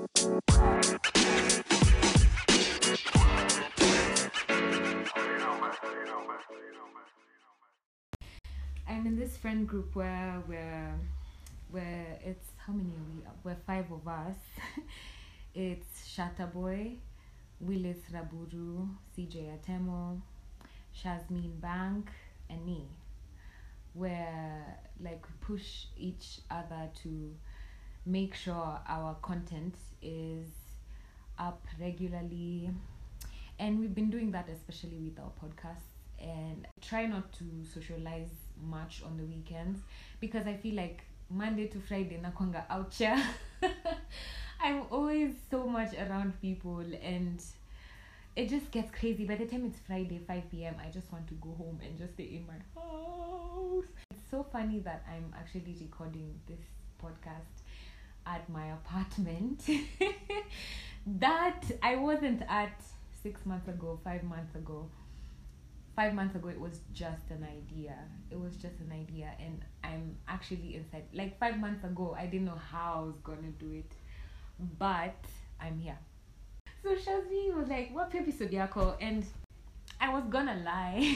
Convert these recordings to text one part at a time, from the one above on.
I'm in this friend group where it's how many are we? We're five of us. It's Shataboy, Willis Raburu, CJ Atemo, Shazmin Bank, and me. Where like we push each other to make sure our content is up regularly, and we've been doing that especially with our podcasts, and try not to socialize much on the weekends because I feel like Monday to Friday nakwanga out here. I'm always so much around people and it just gets crazy. By the time it's Friday 5 p.m. I just want to go home and just stay in my house. It's so funny that I'm actually recording this podcast at my apartment that I wasn't at 6 months ago, 5 months ago. 5 months ago, it was just an idea. It was just an idea, and I'm actually inside. Like 5 months ago, I didn't know how I was gonna do it, but I'm here. So Shazvi was like, "What episode yako?" And I was gonna lie.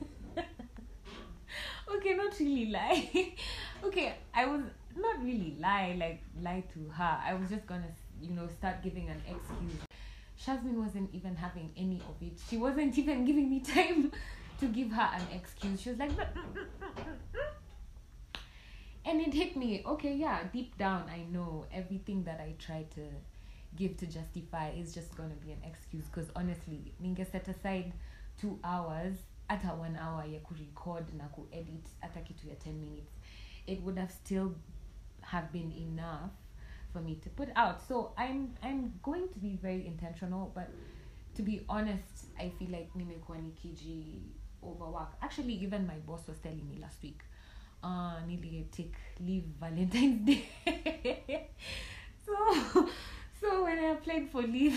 Okay, not really lie. Okay, I was not really lie to her. I was just gonna, start giving an excuse. Shazmin wasn't even having any of it. She wasn't even giving me time to give her an excuse. She was like, and it hit me. Okay, yeah, deep down, I know everything that I try to give to justify is just gonna be an excuse. Because honestly, ninge set aside 2 hours, ata 1 hour ya record na edit, ata kitu ya 10 minutes. It would have still have been enough for me to put out. So I'm going to be very intentional, but to be honest, I feel like nimekuwa nikiji overwork. Actually, even my boss was telling me last week, nearly take leave Valentine's Day. So when I applied for leave,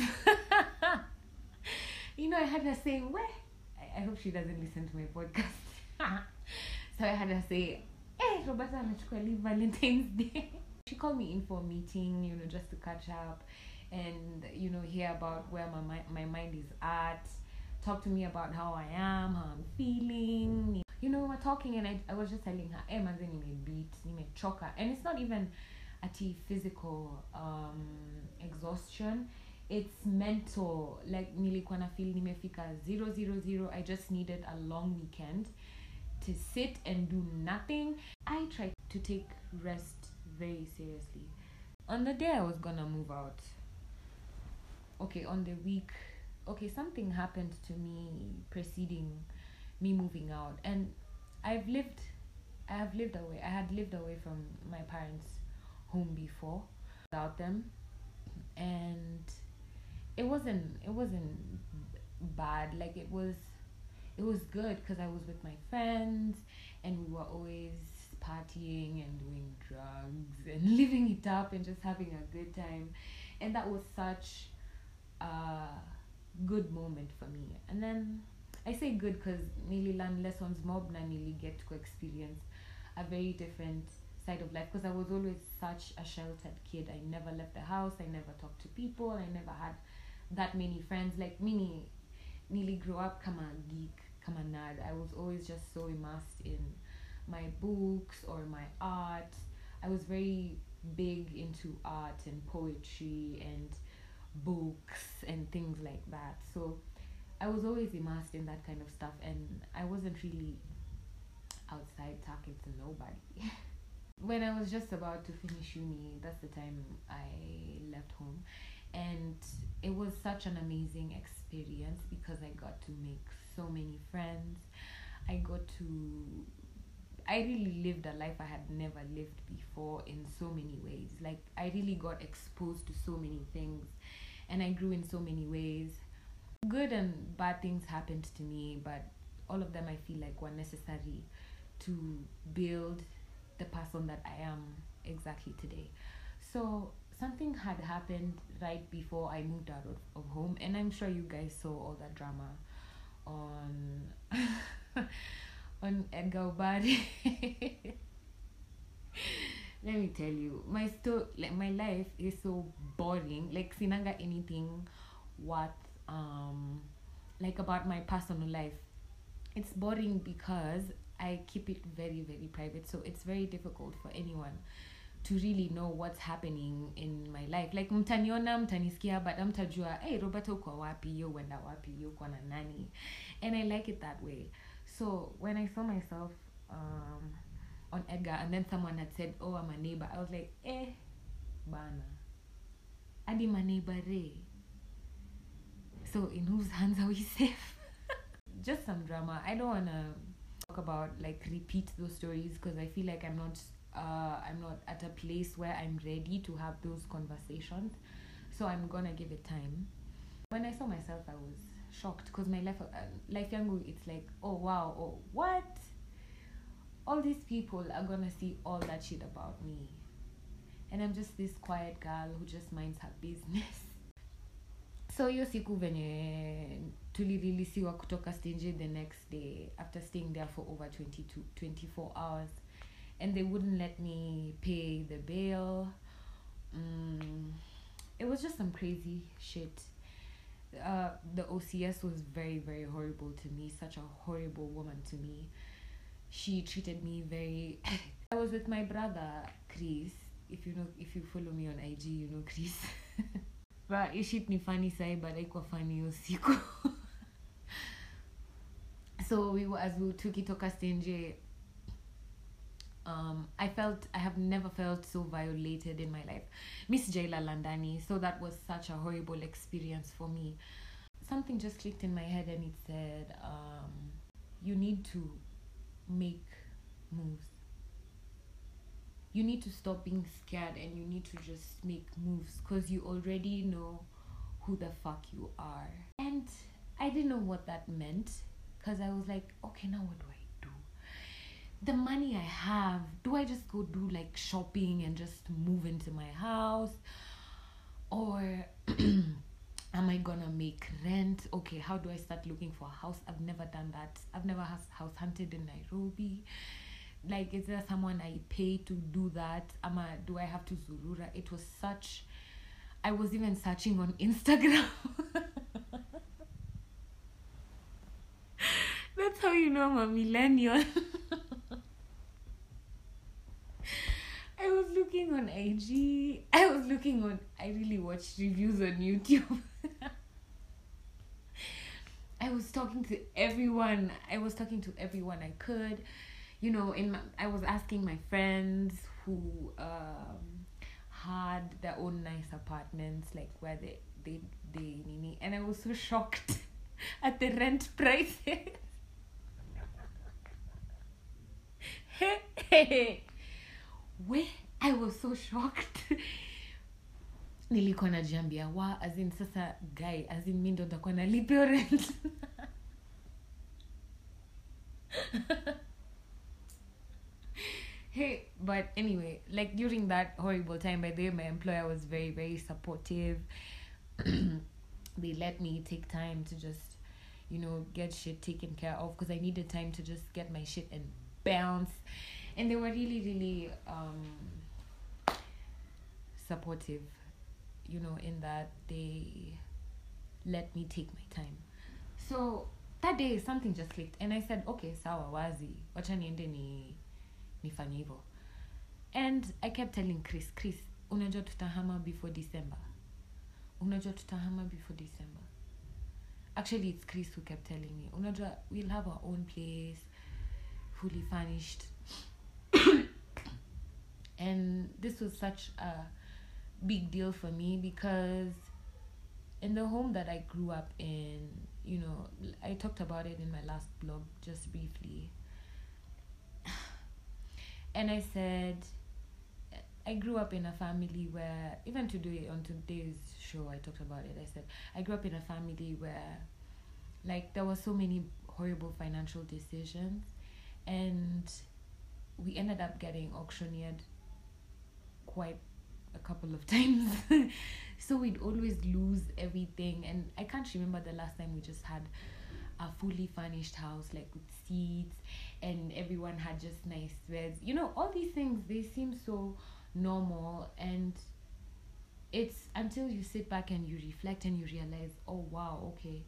I had her say, "Where?" I hope she doesn't listen to my podcast. So I had her say, "Hey, Roberta, anachukua leave Valentine's Day." She called me in for a meeting, just to catch up and, hear about where my mind is at, talk to me about how I am, how I'm feeling. We're talking and I was just telling her, hey, manze nimebeat, nimechoka. And it's not even physical exhaustion. It's mental. Like, nilikuwa na feel nimefika 000. I just needed a long weekend to sit and do nothing. I tried to take rest very seriously. On the day I was gonna move out, on the week, something happened to me preceding me moving out, and I have lived away. I had lived away from my parents' home before without them, and it wasn't bad. Like it was good because I was with my friends and we were always partying and doing drugs and living it up and just having a good time, and that was such a good moment for me. And then I say good because nearly learn lessons mob na nearly get to experience a very different side of life, because I was always such a sheltered kid. I never left the house, I never talked to people, I never had that many friends. Like me nearly grew up kama geek, kama nerd. I was always just so immersed in my books or my art. I was very big into art and poetry and books and things like that. So I was always immersed in that kind of stuff, and I wasn't really outside talking to nobody. When I was just about to finish uni, that's the time I left home, and it was such an amazing experience because I got to make so many friends. I really lived a life I had never lived before in so many ways. Like, I really got exposed to so many things, and I grew in so many ways. Good and bad things happened to me, but all of them I feel like were necessary to build the person that I am exactly today. So something had happened right before I moved out of home, and I'm sure you guys saw all that drama on on Edgar Obade. let me tell you, my life is so boring. Like sinanga anything worth like about my personal life. It's boring because I keep it very, very private. So it's very difficult for anyone to really know what's happening in my life. Like mtaniona, mtanisikia, but mtajua, hey, Roberta uko wapi, yo wenda wapi, yo kona nani. And I like it that way. So when I saw myself on Edgar, and then someone had said, oh, I'm a neighbor, I was like, bana. Adi my neighbor re. So in whose hands are we safe? Just some drama. I don't want to talk about, like, repeat those stories because I feel like I'm not at a place where I'm ready to have those conversations. So I'm gonna give it time. When I saw myself, I was shocked because my life yangu, it's like, oh wow, oh what? All these people are gonna see all that shit about me, and I'm just this quiet girl who just minds her business. So hiyo siku venye tulireleasiwa kutoka stage the next day after staying there for over 24 hours, and they wouldn't let me pay the bail. It was just some crazy shit. The OCS was very, very horrible to me. Such a horrible woman to me. She treated me very... I was with my brother, Chris. If you follow me on IG, you know Chris. But shit ni funny sai, but haikuwa funny hiyo siku. So as we tukitoka stage, I have never felt so violated in my life. Miss Jaila Landani. So that was such a horrible experience for me. Something just clicked in my head and it said, you need to make moves. You need to stop being scared and you need to just make moves because you already know who the fuck you are. And I didn't know what that meant because I was like, okay, now what do I do? The money I have, do I just go do like shopping and just move into my house? Or am I gonna make rent? Okay, how do I start looking for a house? I've never done that. I've never house hunted in Nairobi. Like, is there someone I pay to do that? Do I have to Zurura? It was such... I was even searching on Instagram. That's how you know I'm a millennial. I was looking on IG. I really watched reviews on YouTube. I was talking to everyone I could. You know, I was asking my friends who had their own nice apartments, like where they and I was so shocked at the rent prices. Where I was so shocked. Nilikuwa najiambia as in sasa guy, as in mimi ndo nitakuwa nalipia rent. Hey, but anyway, like during that horrible time, by the way, my employer was very, very supportive. They let me take time to just, get shit taken care of because I needed time to just get my shit and bounce. And they were really, really supportive, in that they let me take my time. So that day, something just clicked. And I said, okay, sawa, wazi. Wacha niende nifanye hivyo. And I kept telling Chris, unajua tutahama before December. Actually, it's Chris who kept telling me, unajua, we'll have our own place, fully furnished. And this was such a big deal for me because in the home that I grew up in, I talked about it in my last blog just briefly. And I said, I grew up in a family where, even today, on today's show, I talked about it. I said, I grew up in a family where, like, there were so many horrible financial decisions. And we ended up getting auctioneered quite a couple of times. So we'd always lose everything. And I can't remember the last time we just had a fully furnished house, like with seats, and everyone had just nice beds. All these things, they seem so normal. And it's until you sit back and you reflect and you realize, oh wow, okay,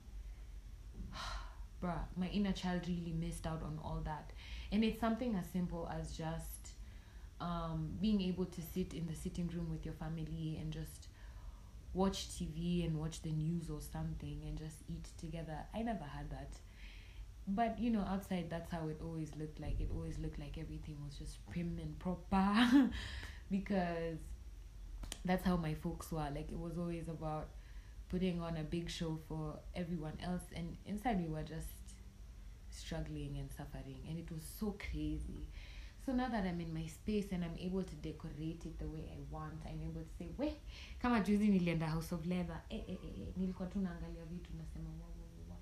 bruh, my inner child really missed out on all that. And it's something as simple as just being able to sit in the sitting room with your family and just watch TV and watch the news or something and just eat together. I never had that. But outside, that's how it always looked like. It always looked like everything was just prim and proper because that's how my folks were. Like, it was always about putting on a big show for everyone else, and inside we were just struggling and suffering, and it was so crazy. So now that I'm in my space and I'm able to decorate it the way I want, I'm able to say, we kama juzi nilienda House of Leather, nilikuwa tu naangalia vitu nasema wow.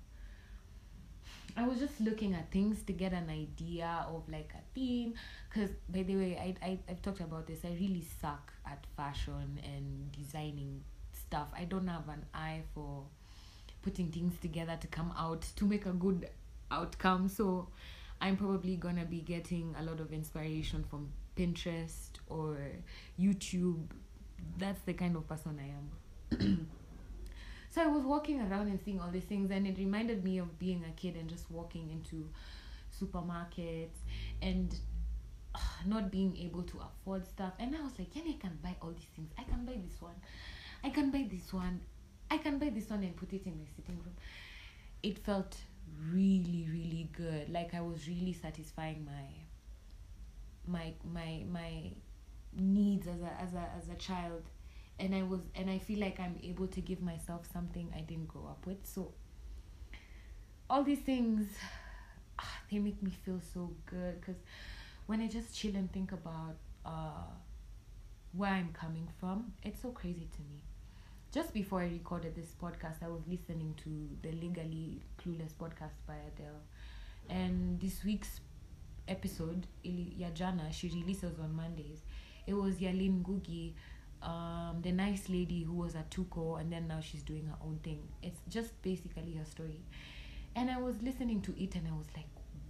I was just looking at things to get an idea of like a theme, because by the way, I've talked about this. I really suck at fashion and designing stuff. I don't have an eye for putting things together to come out to make a good outcome. So I'm probably gonna be getting a lot of inspiration from Pinterest or YouTube. That's the kind of person I am. So I was walking around and seeing all these things, and it reminded me of being a kid and just walking into supermarkets and not being able to afford stuff. And I was like, I can buy all these things. I can buy this one. I can buy this one. I can buy this one and put it in my sitting room. It felt really, really good. Like, I was really satisfying my needs as a child. And I feel like I'm able to give myself something I didn't grow up with. So all these things, they make me feel so good, because when I just chill and think about where I'm coming from, it's so crazy to me. Just before I recorded this podcast, I was listening to the Legally Clueless podcast by Adele, and this week's episode, Yajana, she releases on Mondays. It was Yalin Ngugi, the nice lady who was at Tuko, and then now she's doing her own thing. It's just basically her story. And I was listening to it and I was like,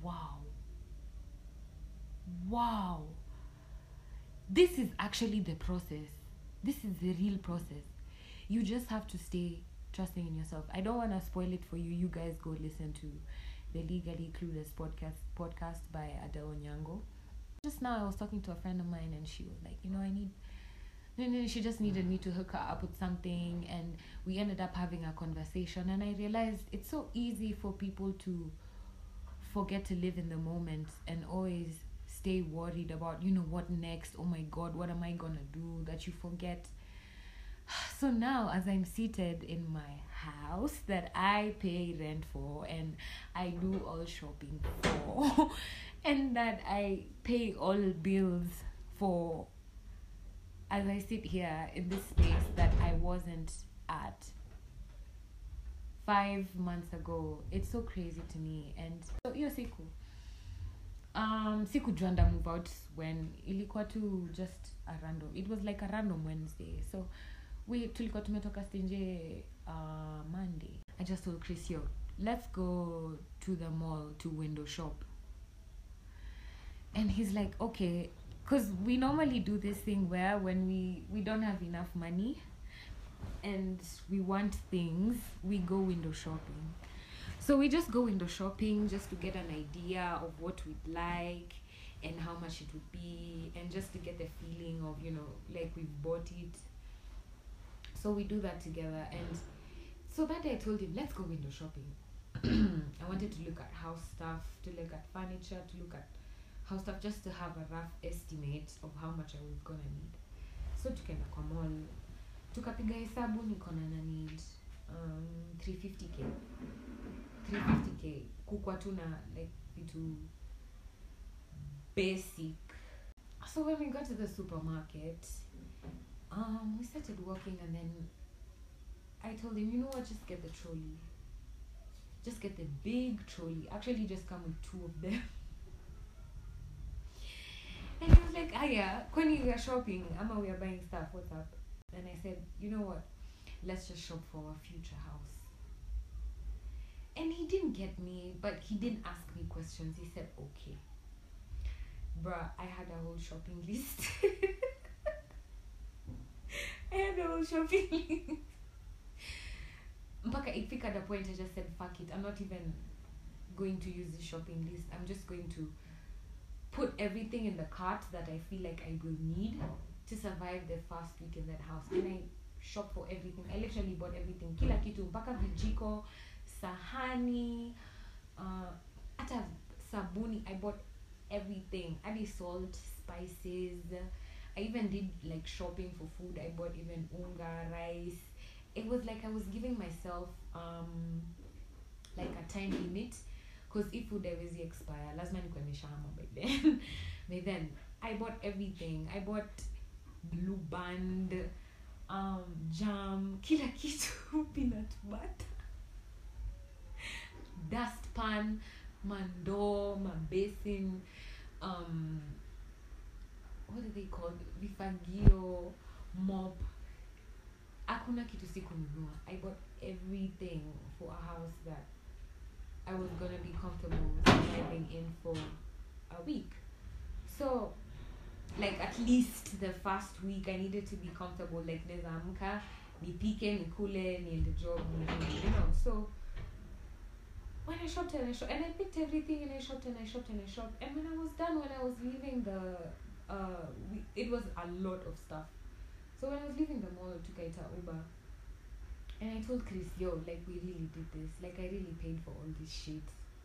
wow, this is actually the process. This is the real process. You just have to stay trusting in yourself. I don't want to spoil it for you. You guys go listen to the Legally Clueless podcast by Adele Onyango. Just now I was talking to a friend of mine and she was like, she just needed me to hook her up with something, and we ended up having a conversation, and I realized it's so easy for people to forget to live in the moment and always stay worried about, what next? Oh my God, what am I gonna do? That you forget. So now, as I'm seated in my house that I pay rent for and I do all shopping for and that I pay all bills for, as I sit here in this space that I wasn't at 5 months ago, it's so crazy to me. And so hiyo sikujua nda move out when ilikuwa tu just a random, it was like a random Wednesday. So tulikuwa tumetoka stinje Monday. I just told Chris, let's go to the mall to window shop. And he's like, okay, because we normally do this thing where when we don't have enough money and we want things, we go window shopping. So we just go window shopping just to get an idea of what we'd like and how much it would be, and just to get the feeling of, like we've bought it. So we do that together. And so that day I told him, let's go window shopping. I wanted to look at house stuff, to look at furniture, to look at house stuff, just to have a rough estimate of how much I was gonna need. So tukaenda kwa mall, tukapiga hesabu niko na need 350k kukwa tu na like vitu basic. So when we got to the supermarket, we started walking, and then I told him, just get the trolley. Just get the big trolley. Actually, just come with 2 of them. And he was like, yeah, when we are shopping, Ama, we are buying stuff, what's up? And I said, you know what? Let's just shop for our future house. And he didn't get me, but he didn't ask me questions. He said, okay. Bruh, I had a whole shopping list. I had the whole shopping list. Mpaka it picked at a point I just said, fuck it, I'm not even going to use the shopping list. I'm just going to put everything in the cart that I feel like I will need to survive the first week in that house. And I shop for everything. I literally bought everything. Kila kitu, mpaka vijiko, sahani, ata sabuni. I bought everything. Added salt, spices. I even did like shopping for food. I bought even unga, rice. It was like I was giving myself like a time limit, because if food haiwezi expire lazima nikuwe nimeshahama by then. By then I bought everything. I bought Blue Band, jam, kila kitu, peanut butter, dustpan, mandoo, mabasin, what are they called, vifagio, mop. Hakuna kitu sikununua. I bought everything for a house that I was gonna be comfortable surviving in for a week. So, like at least the first week I needed to be comfortable. Like neza amka, nipike, nikule, niende job, you know. So when I shopped and I picked everything and I shopped. And when I was done, when I was leaving it was a lot of stuff. So when I was leaving the mall, I took Aita Uber. And I told Chris, yo, like we really did this. Like I really paid for all this shit.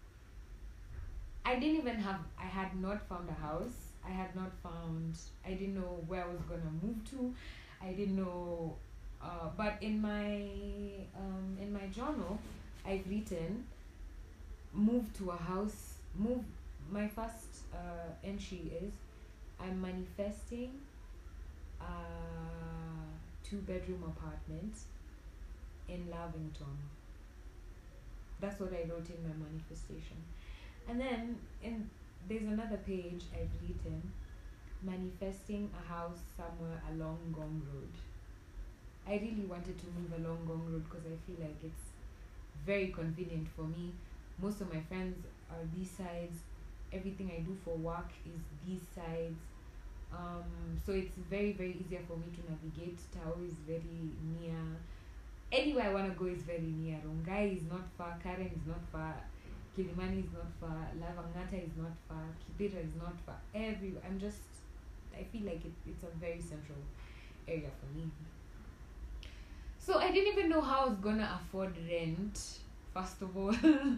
I had not found a house. I didn't know where I was gonna move to. I didn't know, but in my journal, I've written, move to a house, my first entry is, I'm manifesting a 2-bedroom apartment in Lavington. That's what I wrote in my manifestation. And then there's another page I've written, manifesting a house somewhere along Gong Road. I really wanted to move along Gong Road because I feel like it's very convenient for me. Most of my friends are these sides. Everything I do for work is these sides. So it's very, very easier for me to navigate. Tao is very near. Anywhere I want to go is very near. Rongai is not far. Karen is not far. Kilimani is not far. Lavangata is not far. Kibera is not far. Everywhere. I feel like it's a very central area for me. So I didn't even know how I was gonna afford rent, first of all.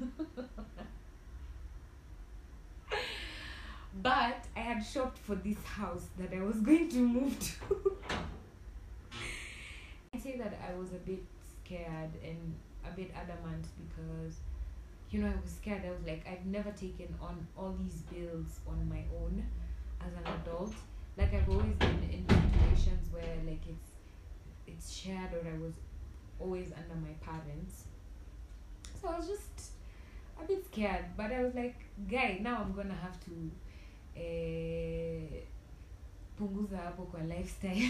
But I had shopped for this house that I was going to move to. I say that I was a bit scared and a bit adamant because, I was scared. I was like, I've never taken on all these bills on my own as an adult. Like I've always been in situations where like it's shared, or I was always under my parents. So I was just a bit scared, but I was like, guy, now I'm gonna have to punguza hapo kwa lifestyle.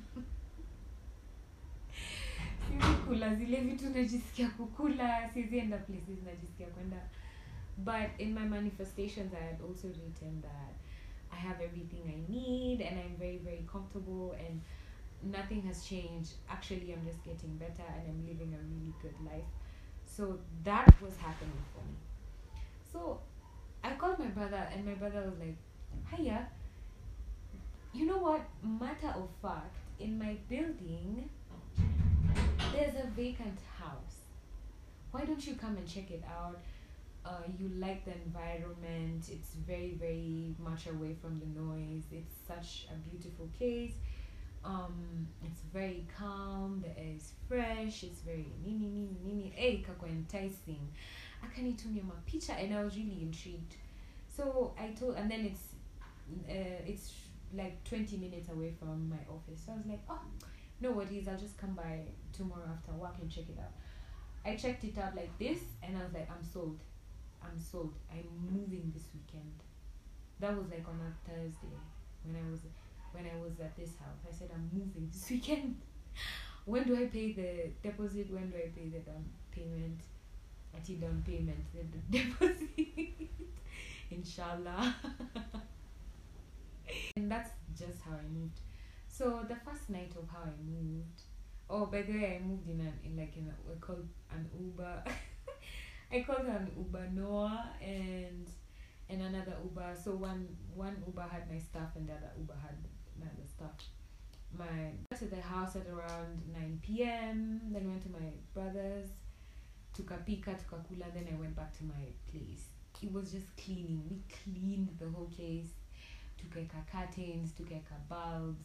Siwezi kula zile vitu najisikia kukula, siwezi enda places najisikia kwenda. But in my manifestations I had also written that I have everything I need and I'm very, very comfortable and nothing has changed. Actually, I'm just getting better and I'm living a really good life. So that was happening for me. So I called my brother and my brother was like, hiya, you know what? Matter of fact, in my building, there's a vacant house. Why don't you come and check it out? You like the environment. It's very, very much away from the noise. It's such a beautiful place. It's very calm. The air is fresh. It's very nini. Hey, kako enticing. Akanitumia mapicha and I was really intrigued. So I told, and then it's like 20 minutes away from my office. So I was like, oh, no worries. I'll just come by tomorrow after work and check it out. I checked it out like this and I was like, I'm sold. I'm moving this weekend. That was like on a Thursday when I was at this house. I said, I'm moving this weekend. When do I pay the deposit? When do I pay the down payment? Down payment, the deposit. Inshallah. And that's just how I moved. So the first night of how I moved. Oh, by the way, I moved in we called an Uber. I called an Uber Noah and another Uber. So one Uber had my stuff and the other Uber had my other stuff. Got to the house at around 9 p.m. Then went to my brother's, took a kula, then I went back to my place. It was just cleaning. We cleaned the whole place. Took curtains, took bulbs.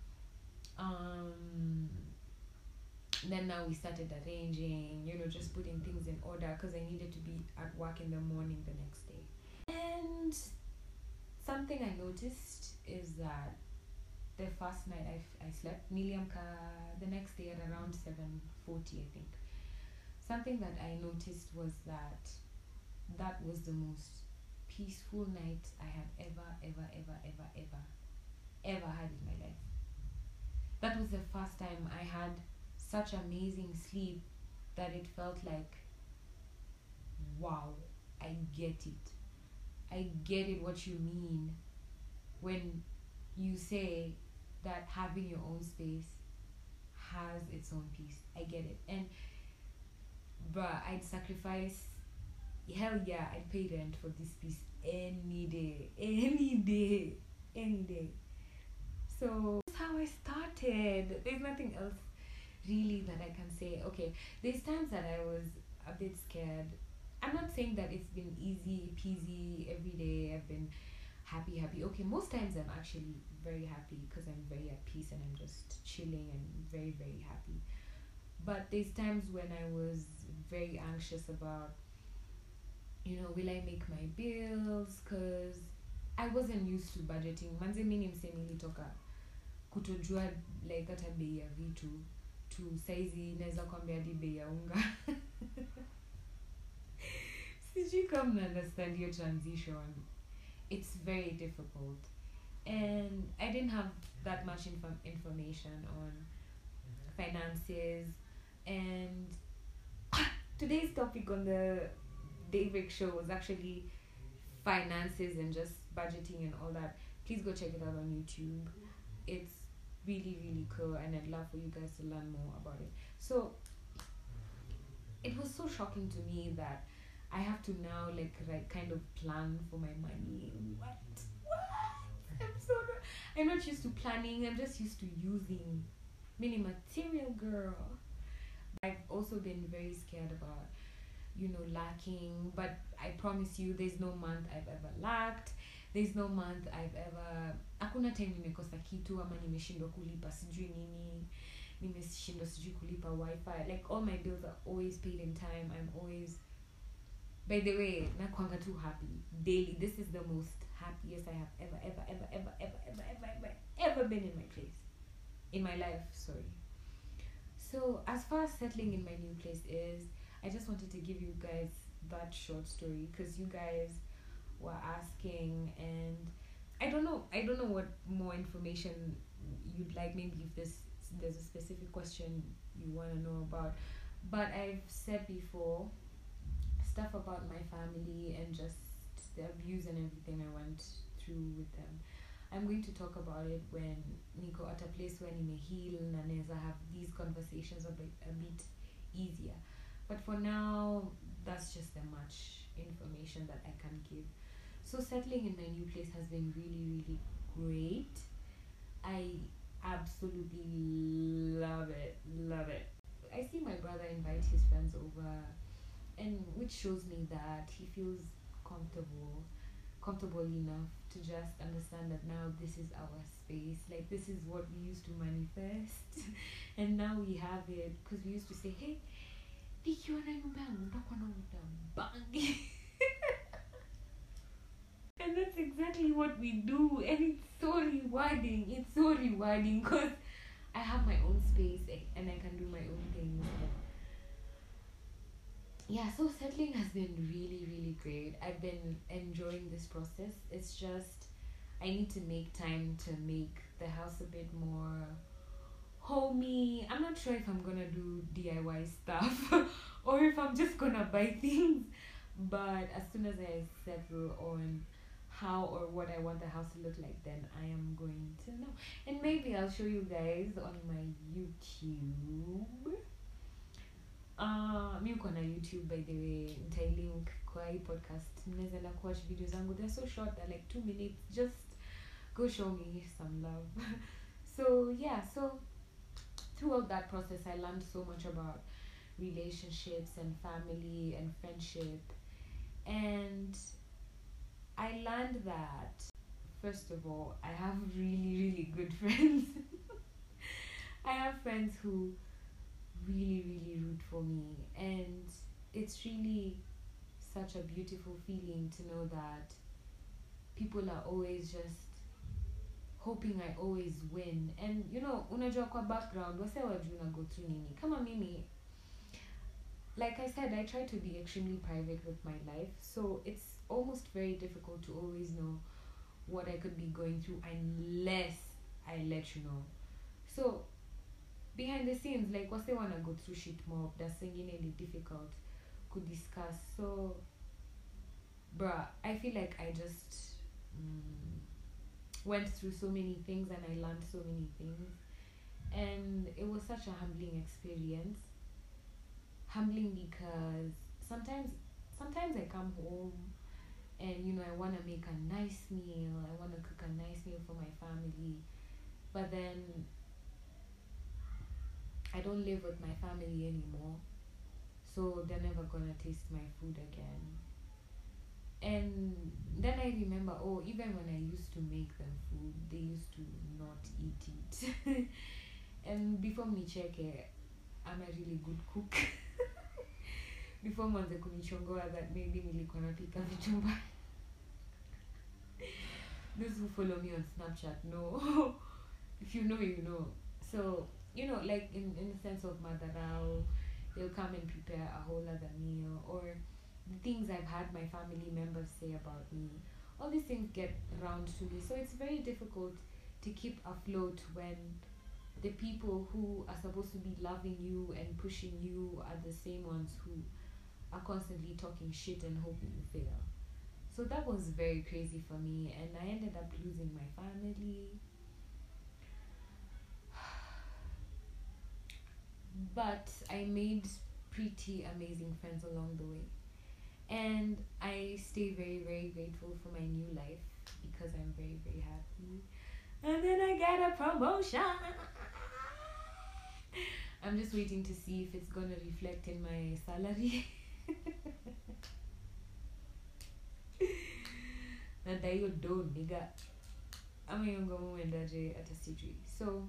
Then now we started arranging, just putting things in order because I needed to be at work in the morning the next day. And something I noticed is that the first night I slept, Niliamka the next day at around 7:40, I think. Something that I noticed was that was the most peaceful night I had ever had in my life. That was the first time I had such amazing sleep that it felt like, wow, I get it. I get it what you mean when you say that having your own space has its own peace. I get it. And bruh, I'd sacrifice, hell yeah, I'd pay rent for this piece any day. So that's how I started. There's nothing else really that I can say. Okay, there's times that I was a bit scared. I'm not saying that it's been easy peasy every day. I've been happy. Okay, most times I'm actually very happy because I'm very at peace and I'm just chilling and very, very happy. But there's times when I was very anxious about, will I make my bills? Because I wasn't used to budgeting. Manze mimi mse nilitoka kutojua like hata bei ya vitu tu saizi naweza kwambia hadi bei ya unga. Sijui kama na understand your transition. It's very difficult. And I didn't have that much information on finances. And today's topic on the Daybreak show was actually finances and just budgeting and all that. Please go check it out on YouTube. It's really, really cool and I'd love for you guys to learn more about it. So it was so shocking to me that I have to now kind of plan for my money. What? I'm not used to planning. I'm just used to using. Meaning material girl. I've also been very scared about, lacking. But I promise you, there's no month I've ever lacked. There's no month I've ever. Hakuna time nimekosa kitu ama nimeshindwa kulipa sijui nini. Nimeshindwa sijui kulipa wifi. Like all my bills are always paid in time. I'm always. By the way, nakwanga too happy daily. This is the most happiest I have ever been in my place. In my life, sorry. So as far as settling in my new place is, I just wanted to give you guys that short story because you guys were asking and I don't know what more information you'd like. Maybe if there's a specific question you want to know about, but I've said before stuff about my family and just the abuse and everything I went through with them. I'm going to talk about it when Nico at a place where nime heal na neza have these conversations a bit easier. But for now, that's just the much information that I can give. So settling in my new place has been really, really great. I absolutely love it. I see my brother invite his friends over, and which shows me that he feels comfortable enough to just understand that now this is our space. Like this is what we used to manifest, and now we have it because we used to say, "Hey, nikiwa na nyumba yangu nitakuwa na muda bangi." And that's exactly what we do, and it's so rewarding because I have my own space and I can do my own things. Yeah, so settling has been really, really great. I've been enjoying this process. It's just I need to make time to make the house a bit more homey. I'm not sure if I'm gonna do DIY stuff or if I'm just gonna buy things, but as soon as I settle on how or what I want the house to look like, then I am going to know. And maybe I'll show you guys on my YouTube. Mi uko na YouTube, by the way, nitailink kwa hii podcast. Mnaweza enda kuwatch videos zangu. They're so short, they're like 2 minutes. Just go show me some love. So yeah, so throughout that process I learned so much about relationships and family and friendship. And I learned that, first of all, I have really, really good friends. I have friends who really, really root for me. And it's really such a beautiful feeling to know that people are always just hoping I always win. And unajua kwa background, wase wajua na go through nini. Kama mimi, like I said, I try to be extremely private with my life. So it's almost very difficult to always know what I could be going through unless I let you know. So behind the scenes, like wase wanna go through shit more, that's really difficult to discuss. So bruh, I feel like I just went through so many things and I learned so many things, and it was such a humbling experience. Humbling because sometimes I come home and I want to make a nice meal, I want to cook a nice meal for my family, but then I don't live with my family anymore, so they're never gonna taste my food again. And then I remember, even when I used to make them food, they used to not eat it. And before me check it, I'm a really good cook. Before mwanze kunichongoa that maybe nilikuwa napika vitu mbaya. Those who follow me on Snapchat know. If you know, you know. So, like in the sense of madharau, they'll come and prepare a whole other meal, or the things I've had my family members say about me. All these things get around to me. So it's very difficult to keep afloat when the people who are supposed to be loving you and pushing you are the same ones who are constantly talking shit and hoping you fail. So that was very crazy for me, and I ended up losing my family. But I made pretty amazing friends along the way. And I stay very, very grateful for my new life because I'm very, very happy. And then I get a promotion. I'm just waiting to see if it's gonna reflect in my salary. Nadayo do nigga. I'm a young woman at a CG. So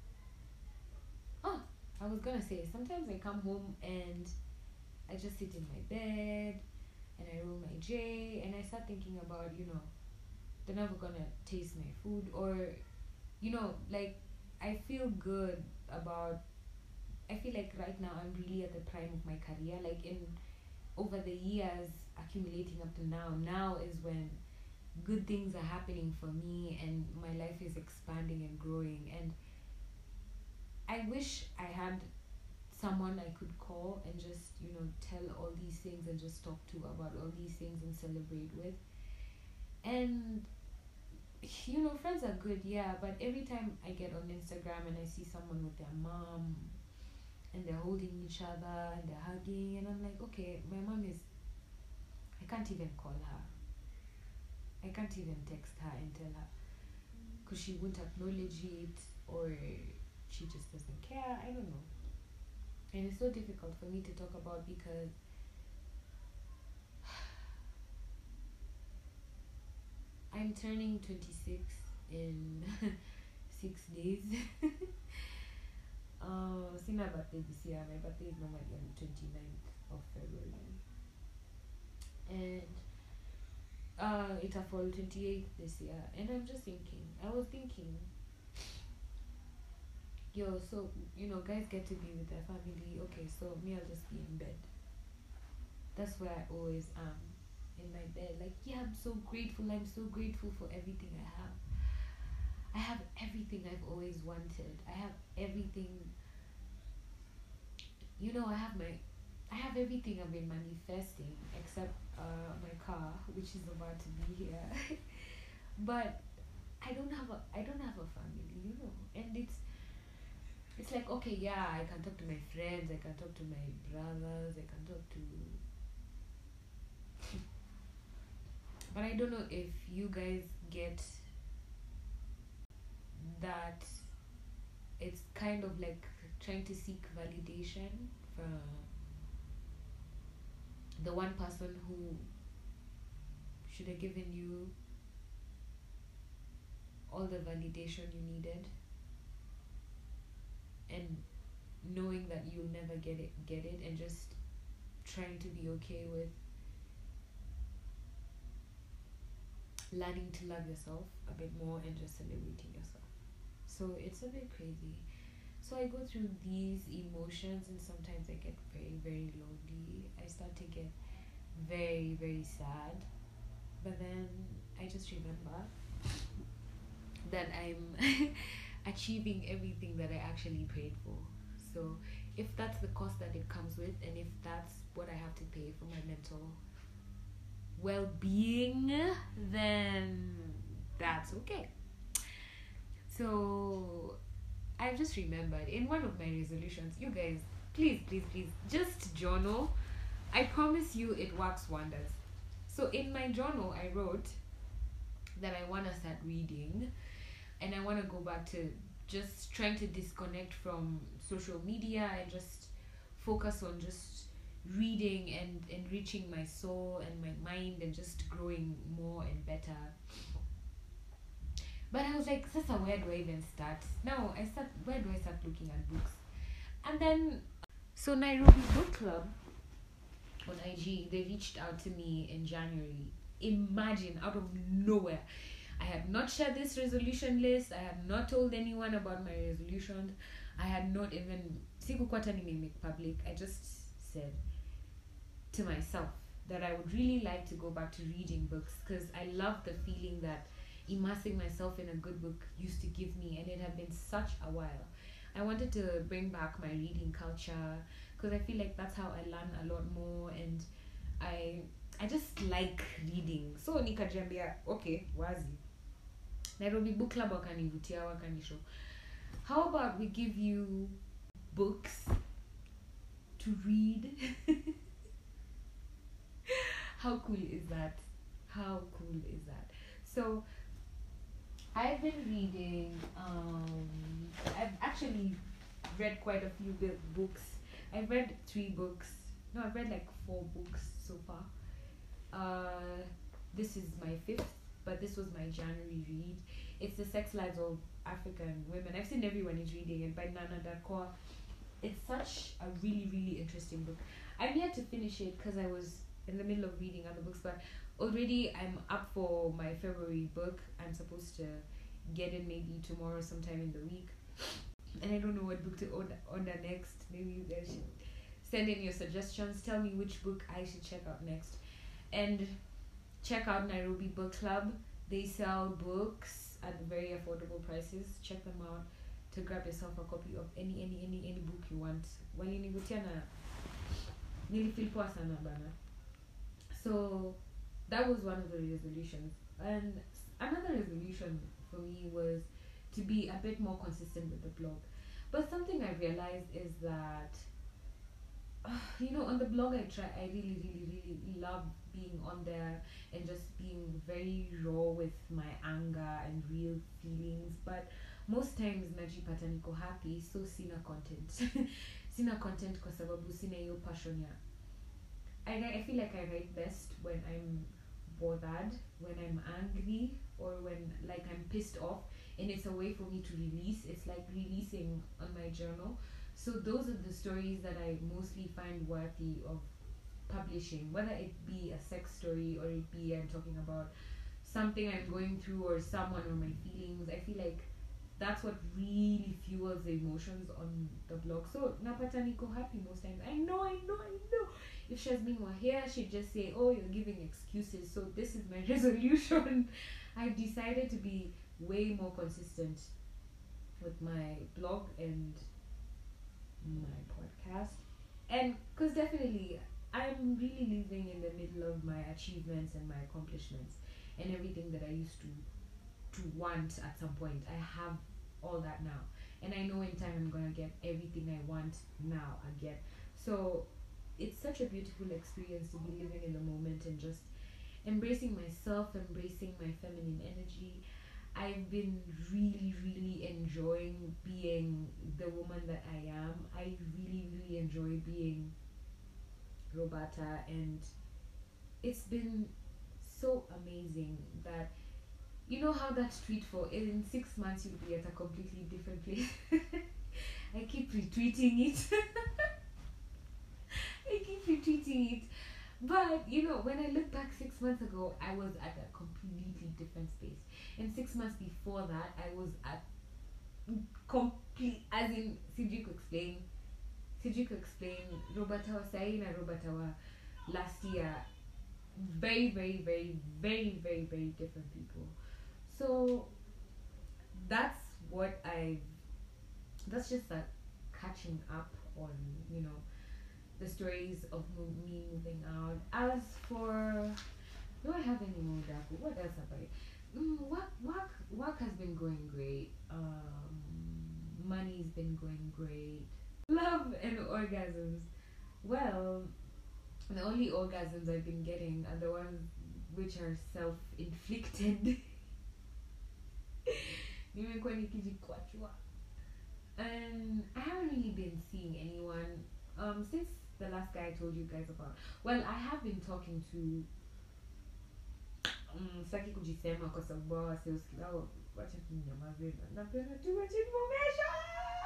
I was gonna say, sometimes I come home and I just sit in my bed and I roll my J and I start thinking about, they're never gonna taste my food, or like I feel good about, I feel like right now I'm really at the prime of my career. Like over the years accumulating up to now is when good things are happening for me and my life is expanding and growing. And I wish I had someone I could call and just tell all these things and just talk to about all these things and celebrate with. And friends are good, yeah, but every time I get on Instagram and I see someone with their mom and they're holding each other and they're hugging, and I'm like, okay, my mom is, I can't even call her, I can't even text her and tell her, because she won't acknowledge it, or she just doesn't care. I don't know. And it's so difficult for me to talk about because I'm turning 26 in 6 days. Sina birthday this year. My birthday is normally on the 29th of February. And it'll fall 28th this year. And I was thinking, so, guys get to be with their family. Okay, so me, I'll just be in bed. That's where I always am, in my bed. Like, yeah, I'm so grateful. I'm so grateful for everything I have. I have everything I've always wanted. I have everything. I have everything I've been manifesting except my car, which is about to be here. but I don't have a family, and it's like, okay, yeah, I can talk to my friends, I can talk to my brothers, I can talk to, but I don't know if you guys get that. It's kind of like trying to seek validation from the one person who should have given you all the validation you needed, and knowing that you'll never get it, and just trying to be okay with learning to love yourself a bit more and just celebrating yourself. So it's a bit crazy. So I go through these emotions, and sometimes I get very, very lonely. I start to get very, very sad. But then I just remember that I'm achieving everything that I actually prayed for. So if that's the cost that it comes with, and if that's what I have to pay for my mental well-being, then that's okay. So I've just remembered in one of my resolutions, you guys, please, just journal. I promise you it works wonders. So in my journal, I wrote that I want to start reading, and I want to go back to just trying to disconnect from social media and just focus on just reading and enriching my soul and my mind and just growing more and better. But I was like, Sasa, where do I even start? Now where do I start looking at books? And then, so Nairobi Book Club on IG, they reached out to me in January. Imagine, out of nowhere. I had not shared this resolution list. I had not told anyone about my resolutions. I had not even, sikukwata make public. I just said to myself that I would really like to go back to reading books, because I love the feeling that immersing myself in a good book used to give me, and it had been such a while. I wanted to bring back my reading culture, because I feel like that's how I learn a lot more, and I just like reading. So nikajiambia, okay, wazi, Nairobi Book Club wakanivutia, wakanisho, how about we give you books to read? How cool is that? How cool is that? So I've been reading, I've actually read quite a few books. I've read 3 books. No, I've read like 4 books so far. This is my 5th, but this was my January read. It's The Sex Lives of African Women. I've seen everyone is reading it, by Nana Darkoa. It's such a really, really interesting book. I'm yet to finish it because I was in the middle of reading other books, but already I'm up for my February book. I'm supposed to get it maybe tomorrow, sometime in the week. And I don't know what book to order next. Maybe you guys should send in your suggestions. Tell me which book I should check out next. And check out Nairobi Book Club. They sell books at very affordable prices. Check them out to grab yourself a copy of any book you want. Walinivutia na nilifeel poa sana bana. So that was one of the resolutions. And another resolution for me was to be a bit more consistent with the blog. But something I realized is that, on the blog I really, really, really love being on there and just being very raw with my anger and real feelings. But most times najipata niko happy, so sina content. Sina content kwa sababu sina hiyo passion ya. I feel like I write best when I'm bothered, when I'm angry, or when like I'm pissed off, and it's a way for me to release. It's like releasing on my journal. So those are the stories that I mostly find worthy of publishing, whether it be a sex story or it be I'm talking about something I'm going through or someone or my feelings. I feel like that's what really fuels the emotions on the blog. So napata niko happy most times. I know. If Shazmin were here, she'd just say, oh, you're giving excuses. So this is my resolution. I've decided to be way more consistent with my blog and my podcast. And because definitely I'm really living in the middle of my achievements and my accomplishments and everything that I used to to want at some point. I have all that now, and I know in time I'm gonna get everything I want now again. So it's such a beautiful experience to be living in the moment and just embracing myself, embracing my feminine energy. I've been really, really enjoying being the woman that I am. I really, really enjoy being Roberta, and it's been so amazing that you know how that street for in 6 months you'll be at a completely different place. I keep retweeting it. I keep retweeting it. But you know, when I look back 6 months ago, I was at a completely different space. And 6 months before that, I was at complete, as in Cedric explain. Roberta was saying and Roberta was last year. Very, very, very, very, very, very different people. So that's what that's just a catching up on, you know, the stories of me moving out. As for, do I have any more Daku? What else have I? Work has been going great. Money's been going great. Love and orgasms. Well, the only orgasms I've been getting are the ones which are self-inflicted. Nimekuwa nikijikwachua. And I haven't really been seeing anyone since the last guy I told you guys about. Well, I have been talking to sitaki kujisema kwa sababu wasiosikia wacha tunyamaze napeana too much information.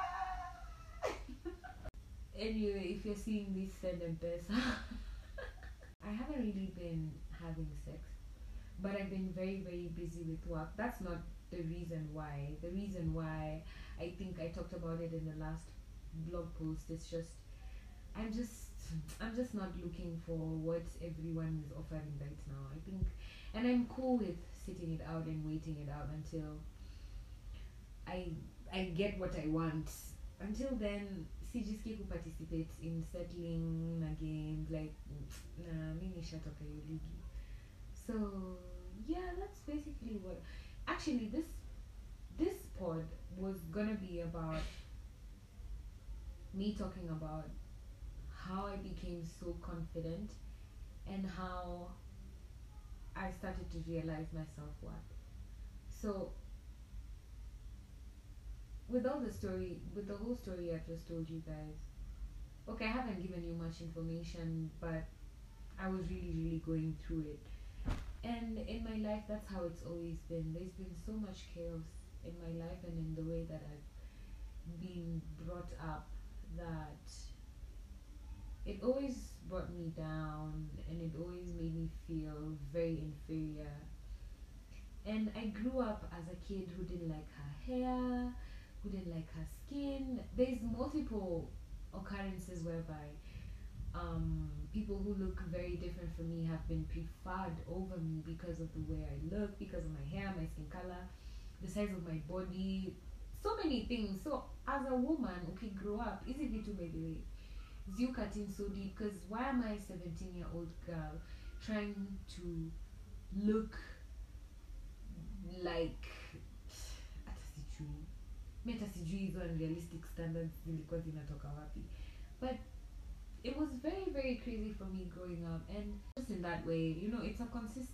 Anyway, if you're seeing this, send them pesa. I haven't really been having sex, but I've been very, very busy with work. That's not the reason why. The reason why, I think I talked about it in the last blog post, is just I'm just not looking for what everyone is offering right now. I think, and I'm cool with sitting it out and waiting it out until I get what I want. Until then, sijisikie participate in settling again. Like, nah, mimi shatoka hiyo ligi. So yeah, that's basically what. Actually, this pod was gonna be about me talking about how I became so confident and how I started to realize my self-worth. So with the whole story I've just told you guys, okay, I haven't given you much information, but I was really, really going through it. And in my life, that's how it's always been. There's been so much chaos in my life and in the way that I've been brought up, that it always brought me down and it always made me feel very inferior. And I grew up as a kid who didn't like her hair, who didn't like her skin. There's multiple occurrences whereby people who look very different from me have been preferred over me because of the way I look, because of my hair, my skin color, the size of my body, so many things. So as a woman, okay, grow up, easy to by the way, you cutting so deep, because why am I a 17-year-old girl trying to look like hata sijui hizo unrealistic standards zilikuwa zinatoka wapi, but it was very, very crazy for me growing up. And just in that way, you know, it's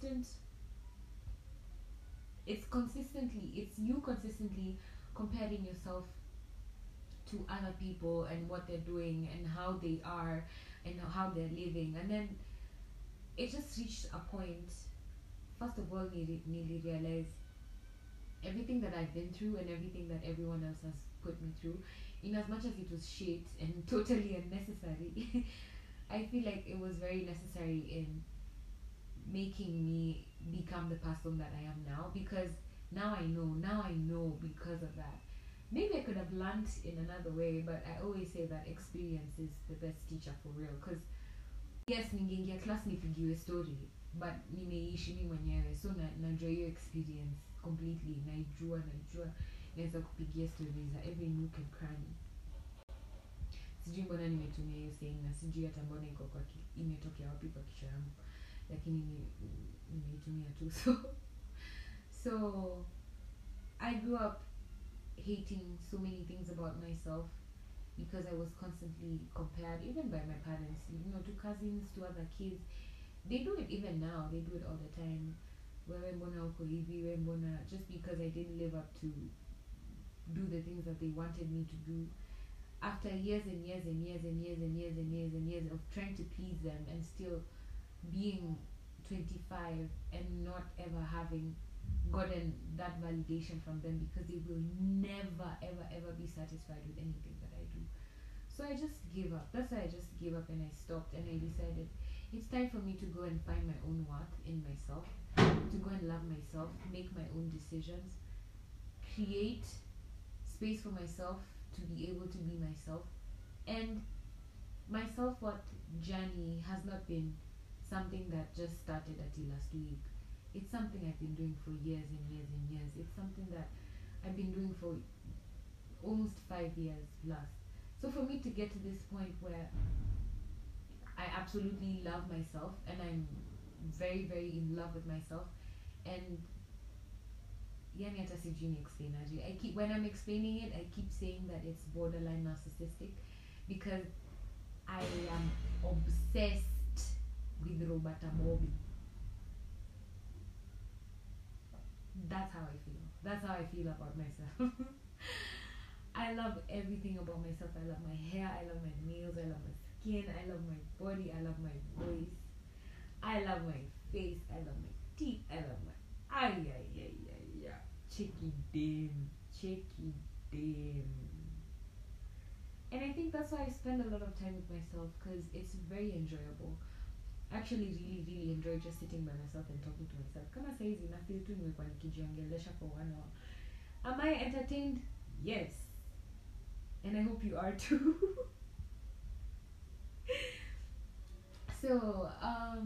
you consistently comparing yourself to other people and what they're doing and how they are and how they're living. And then it just reached a point, first of all, nearly realized everything that I've been through and everything that everyone else has put me through, in as much as it was shit and totally unnecessary, I feel like it was very necessary in making me become the person that I am now, because now I know because of that. Maybe I could have learned in another way, but I always say that experience is the best teacher for real. Because yes, ningeingia class nipigiwe story, but nimeishi mimi mwenyewe, so najua hiyo experience completely. Najua naweza kupigia stories za every nook and cranny. Sijui mbona nimetumia hiyo saying na sijui hata mbona iko kwa imetokea wapi kwa kichwa yangu, lakini nimeitumia tu. So I grew up hating so many things about myself because I was constantly compared, even by my parents, to cousins, to other kids. They do it even now. They do it all the time. Wewe mbona uko hivi, wewe mbona, just because I didn't live up to do the things that they wanted me to do. After years and years and years and years and years and years and years of trying to please them and still being 25 and not ever having gotten that validation from them, because they will never ever ever be satisfied with anything that I do. So I just gave up. That's why I just gave up and I stopped and I decided it's time for me to go and find my own worth in myself, to go and love myself, make my own decisions, create space for myself to be able to be myself. And my self-worth journey has not been something that just started at last week. It's something I've been doing for years and years and years. It's something that I've been doing for almost 5 years plus. So for me to get to this point where I absolutely love myself and I'm very very in love with myself, and yani hata sijui ni explain aje. I keep, when I'm explaining it, I keep saying that it's borderline narcissistic because I am obsessed with Roberta Bobby. That's how I feel. That's how I feel about myself. I love everything about myself. I love my hair, I love my nails, I love my skin, I love my body, I love my voice, I love my face, I love my teeth, I love my cheeky damn. And I think that's why I spend a lot of time with myself, because it's very enjoyable. I actually really really enjoy just sitting by myself and talking to myself. Kama saizi na feel tu nimekuwa nikijiongelesha for 1 hour. Am I entertained? Yes. And I hope you are too. So,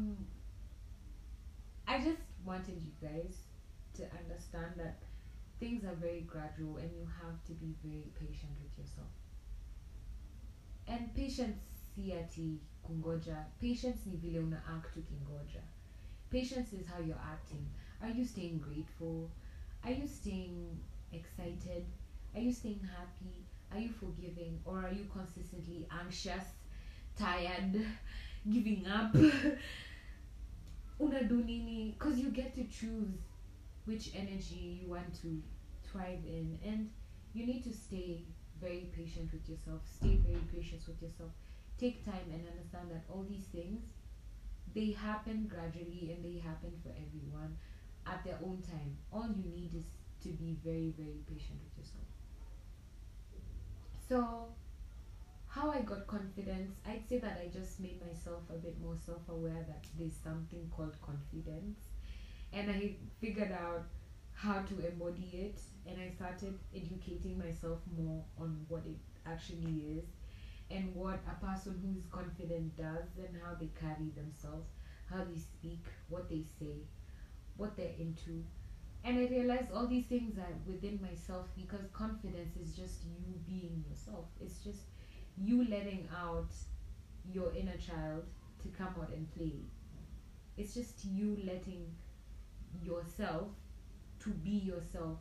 I just wanted you guys to understand that things are very gradual and you have to be very patient with yourself. And patience si ati kungoja. Patience ni vile una act ukingoja. Patience is how you're acting. Are you staying grateful? Are you staying excited? Are you staying happy? Are you forgiving? Or are you consistently anxious, tired, giving up? Unadu nini? Because you get to choose which energy you want to thrive in, and you need to stay very patient with yourself. Stay very gracious with yourself. Take time and understand that all these things, they happen gradually and they happen for everyone at their own time. All you need is to be very very patient with yourself. So how I got confidence, I'd say that I just made myself a bit more self-aware that there's something called confidence, and I figured out how to embody it, and I started educating myself more on what it actually is and what a person who's confident does and how they carry themselves, how they speak, what they say, what they're into. And I realized all these things are within myself, because confidence is just you being yourself. It's just you letting out your inner child to come out and play. It's just you letting yourself to be yourself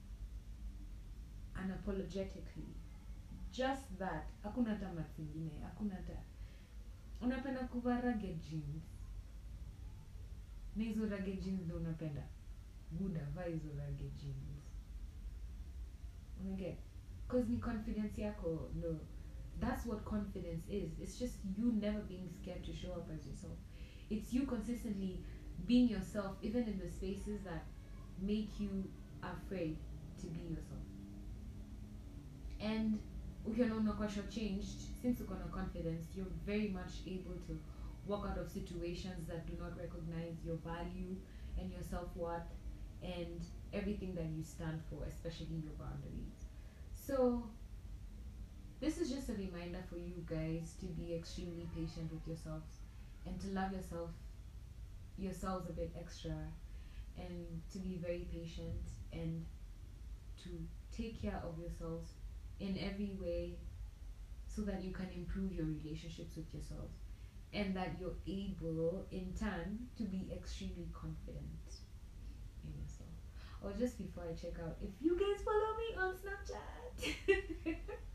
unapologetically. Just that. Hakuna hata math ingine. Hakuna hata. Unapenda kuvaa rugged jeans. Na hizo rugged jeans ndo unapenda. Buda, vaa hizo rugged jeans. Unaget? Because ni confidence yako. No. That's what confidence is. It's just you never being scared to show up as yourself. It's you consistently being yourself, even in the spaces that make you afraid to be yourself. And ukiona unakuwa changed, since uko na confidence, you're very much able to walk out of situations that do not recognize your value and your self-worth and everything that you stand for, especially your boundaries. So this is just a reminder for you guys to be extremely patient with yourselves and to love yourselves a bit extra, and to be very patient and to take care of yourselves in every way, so that you can improve your relationships with yourselves, and that you're able in turn to be extremely confident in yourself. or just before I check out, if you guys follow me on Snapchat.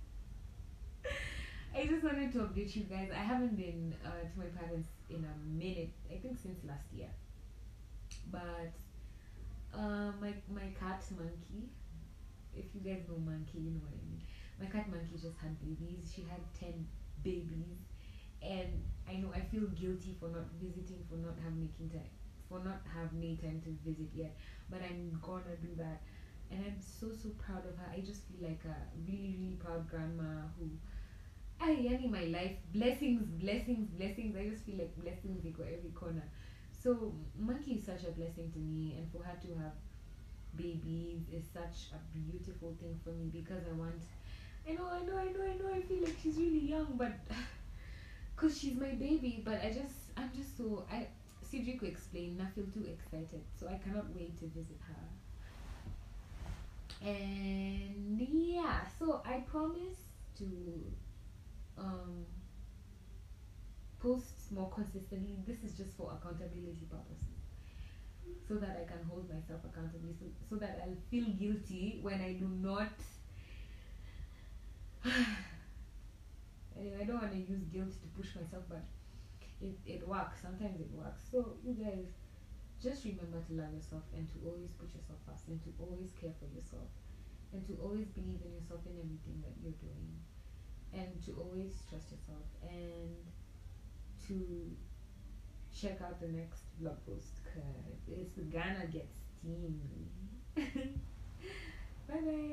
I just wanted to update you guys. I haven't been to my parents in a minute. I think since last year. But my cat Monkey. If you guys know Monkey, you know what I mean. My cat Monkey just had babies. She had 10 babies, and I know I feel guilty for not visiting, for not have making time, for not have made time to visit yet. But I'm gonna do that, and I'm so proud of her. I just feel like a really proud grandma who. I in my life, blessings. I just feel like blessings they go every corner. So Monkey is such a blessing to me, and for her to have babies is such a beautiful thing for me because I want. I know. I feel like she's really young, but because she's my baby. But I'm just so. Cedric will explain. I feel too excited, so I cannot wait to visit her. And yeah, so I promise to um post more consistently. This is just for accountability purposes, so that I can hold myself accountable, so that I'll feel guilty when I do not. Anyway, I don't want to use guilt to push myself, but it works. Sometimes it works. So you guys just remember to love yourself and to always put yourself first and to always care for yourself and to always believe in yourself in everything that you're doing and to always trust yourself and to check out the next blog post because it's gonna get steamy. Bye bye.